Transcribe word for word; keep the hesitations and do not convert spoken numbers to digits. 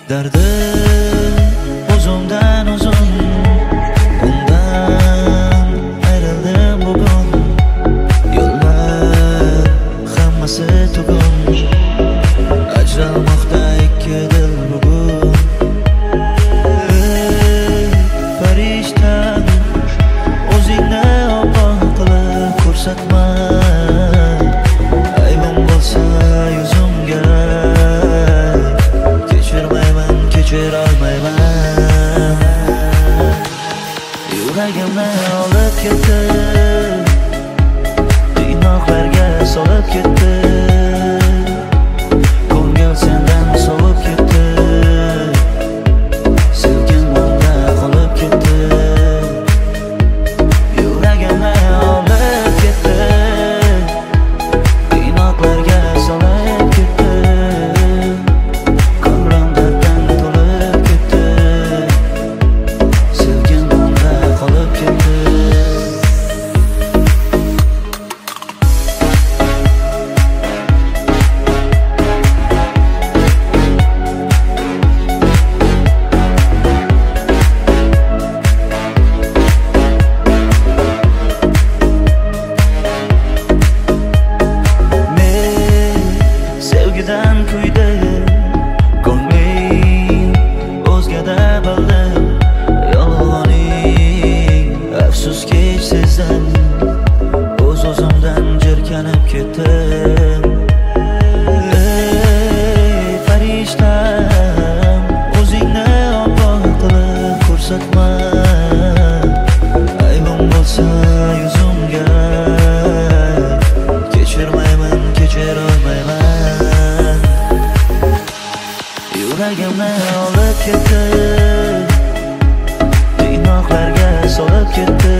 Dardim o'zimdan o'zim, undan ayrildim bugun. Yo'llar hammasi tugun, ajralmoqda ikki dil bugun. Ey farishtam, o'zingni oppoq qilib ko'rsatma. Aybim bo'lsa yuzimga, kechirmayman, kechira olmayman. Yuragimni olib ketdi, qiynoqlarga solib ketdi. Ko'ngil sendan sovib ketdi, silkinmanda qolib ketdi. Yuragimni olib ketdi, qiynoqlarga solib ketdi. Ko'nglim darddan to'lib ketdi, silkinmanda qolib ketdi. Sevgidan kuydi ko'nglim, o'zgada bildim. Yolg'oning afsuski sezdim, o'z-o'zimdan jirkanib ketdim. Ey farishtam, o'zingni oppoq qilib ko'rsatma. Aybim bo'lsa yuzimga, kechirmayman, kechira olmayman. Yuragimni olib ketdi, qiynoqlarga solib ketdi.